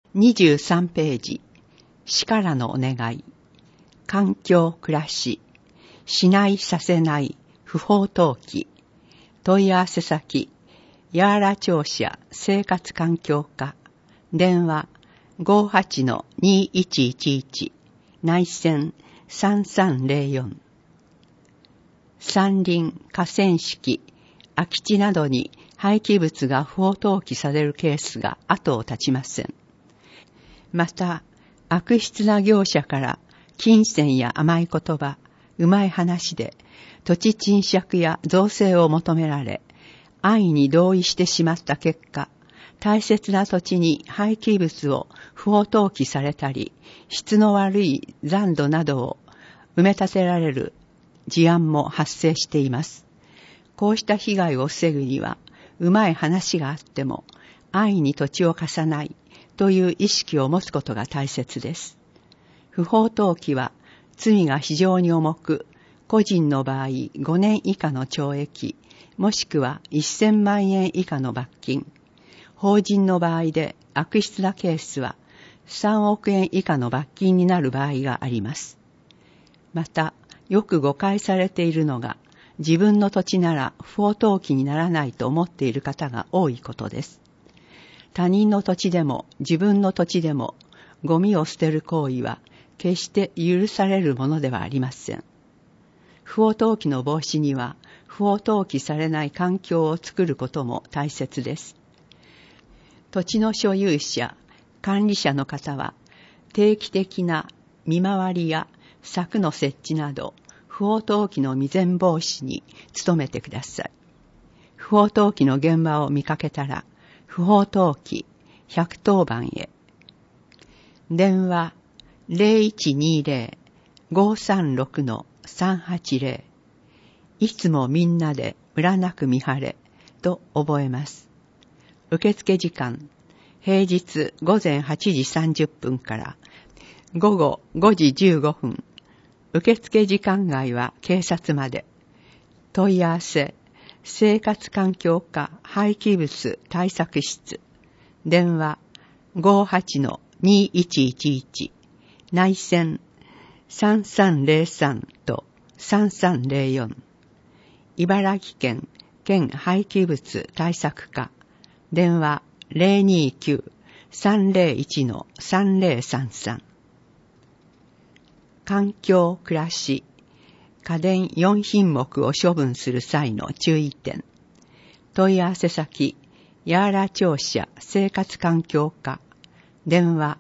23ページ、死からのお願い。環境暮らし。しないさせない不法投棄。問い合わせ先、ヤーラ庁舎生活環境課。電話 58-2111 内線3304。山林、河川敷、空き地などに廃棄物が不法投棄されるケースが後を絶ちません。また、悪質な業者から金銭や甘い言葉、うまい話で土地賃借や造成を求められ、安易に同意してしまった結果、大切な土地に廃棄物を不法投棄されたり、質の悪い残土などを埋め立てられる事案も発生しています。こうした被害を防ぐには、うまい話があっても、安易に土地を貸さないという意識を持つことが大切です。不法投棄は罪が非常に重く、個人の場合5年以下の懲役、もしくは1000万円以下の罰金、法人の場合で悪質なケースは3億円以下の罰金になる場合があります。また、よく誤解されているのが、自分の土地なら不法投棄にならないと思っている方が多いことです。他人の土地でも自分の土地でもゴミを捨てる行為は決して許されるものではありません。不法投棄の防止には不法投棄されない環境を作ることも大切です。土地の所有者、管理者の方は定期的な見回りや柵の設置など不法投棄の未然防止に努めてください。不法投棄の現場を見かけたら不法投棄110番へ。電話 0120-536-380。いつもみんなでムラなく見張れと覚えます。受付時間、平日午前8時30分から午後5時15分。受付時間外は警察まで。問い合わせ、生活環境課廃棄物対策室。電話 58-2111 内線3303と3304。茨城県県廃棄物対策課。電話 029-301-3033。環境暮らし、家電4品目を処分する際の注意点。問い合わせ先、ヤーラ庁舎生活環境課。電話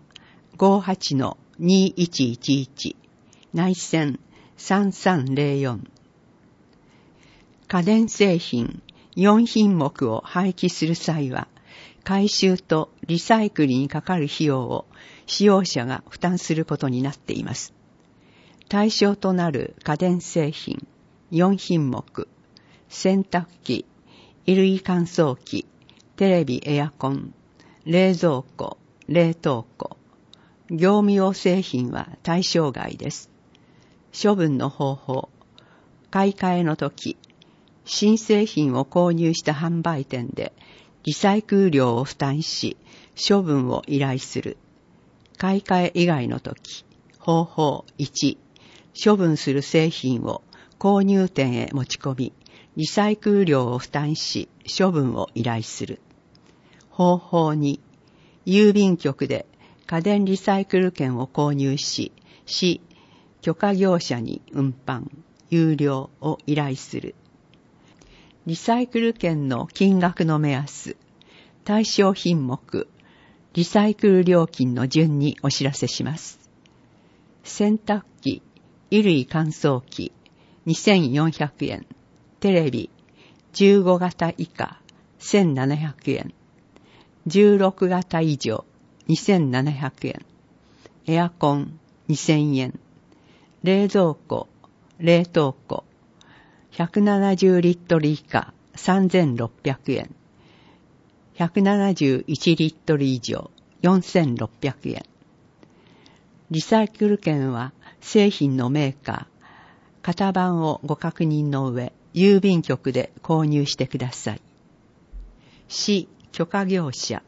58-2111 内線3304。家電製品4品目を廃棄する際は、回収とリサイクルにかかる費用を使用者が負担することになっています。対象となる家電製品4品目、洗濯機、衣類乾燥機、テレビエアコン、冷蔵庫、冷凍庫、業務用製品は対象外です。処分の方法、買い替えの時、新製品を購入した販売店でリサイクル料を負担し、処分を依頼する。買い替え以外の時、方法1、処分する製品を購入店へ持ち込み、リサイクル料を負担し、処分を依頼する。方法2、郵便局で家電リサイクル券を購入し、市、許可業者に運搬、有料を依頼する。リサイクル券の金額の目安、対象品目、リサイクル料金の順にお知らせします。洗濯機、衣類乾燥機2400円、テレビ15型以下1700円、16型以上2700円、エアコン2000円、冷蔵庫、冷凍庫170リットル以下3600円、171リットル以上4600円。リサイクル券は製品のメーカー、型番をご確認の上、郵便局で購入してください。市許可業者、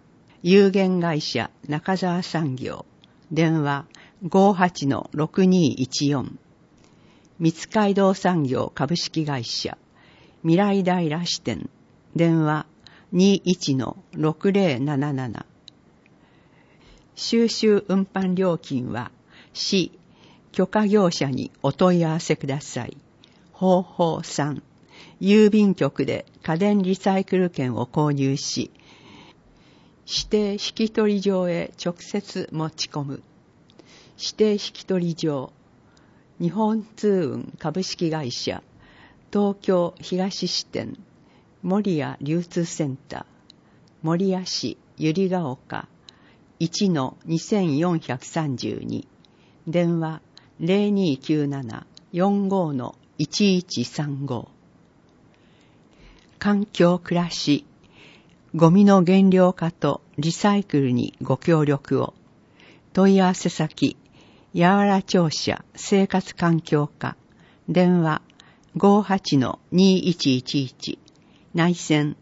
有限会社中澤産業、電話 58-6214。三街道産業株式会社未来平支店、電話 21-6077。収集運搬料金は市許可業者にお問い合わせください。方法3、郵便局で家電リサイクル券を購入し、指定引取場へ直接持ち込む。指定引取場、日本通運株式会社東京東支店、守谷流通センター、守谷市百合ヶ丘 1-2432、電話 0297-45-1135。環境暮らし、ゴミの減量化とリサイクルにご協力を。問い合わせ先、八原庁舎生活環境課、電話 58-2111、内線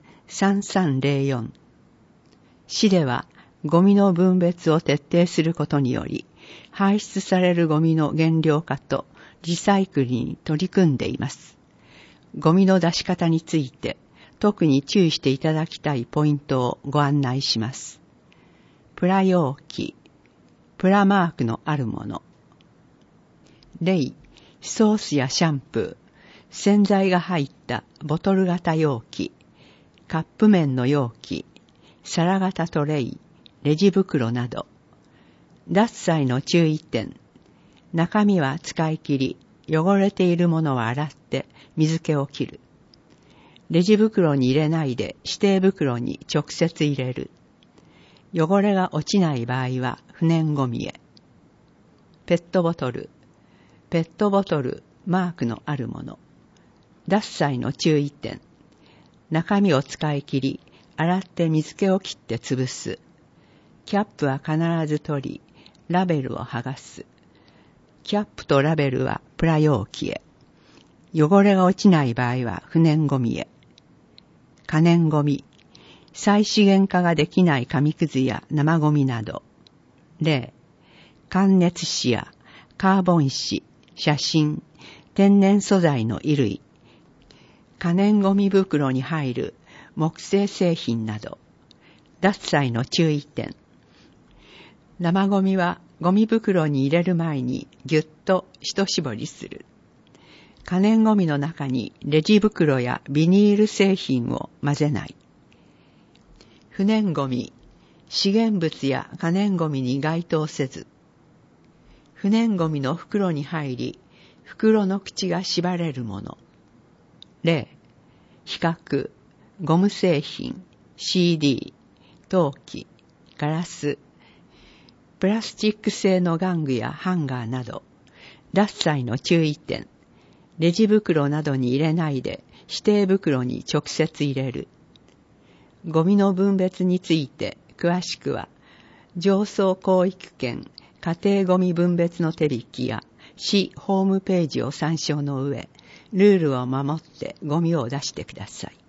3304。市ではゴミの分別を徹底することにより、排出されるゴミの減量化とリサイクルに取り組んでいます。ゴミの出し方について特に注意していただきたいポイントをご案内します。プラ容器、プラマークのあるもの。例、ソースやシャンプー、洗剤が入ったボトル型容器、カップ麺の容器、皿型トレイ、レジ袋など。脱菜の注意点。中身は使い切り、汚れているものは洗って水気を切る。レジ袋に入れないで指定袋に直接入れる。汚れが落ちない場合は不燃ゴミへ。ペットボトル、ペットボトルマークのあるもの。脱菜の注意点。中身を使い切り、洗って水気を切って潰す。キャップは必ず取り、ラベルを剥がす。キャップとラベルはプラ容器へ。汚れが落ちない場合は不燃ゴミへ。可燃ゴミ。再資源化ができない紙くずや生ゴミなど。例、感熱紙やカーボン紙、写真、天然素材の衣類。可燃ゴミ袋に入る木製製品など。脱菜の注意点。生ゴミはゴミ袋に入れる前にぎゅっと一絞りする。可燃ゴミの中にレジ袋やビニール製品を混ぜない。不燃ゴミ、資源物や可燃ゴミに該当せず。不燃ゴミの袋に入り、袋の口が縛れるもの。例、比較、ゴム製品、CD、陶器、ガラス、プラスチック製の玩具やハンガーなど。脱菜の注意点。レジ袋などに入れないで指定袋に直接入れる。ゴミの分別について詳しくは、上層広域圏家庭ゴミ分別の手引きや市ホームページを参照の上、ルールを守ってゴミを出してください。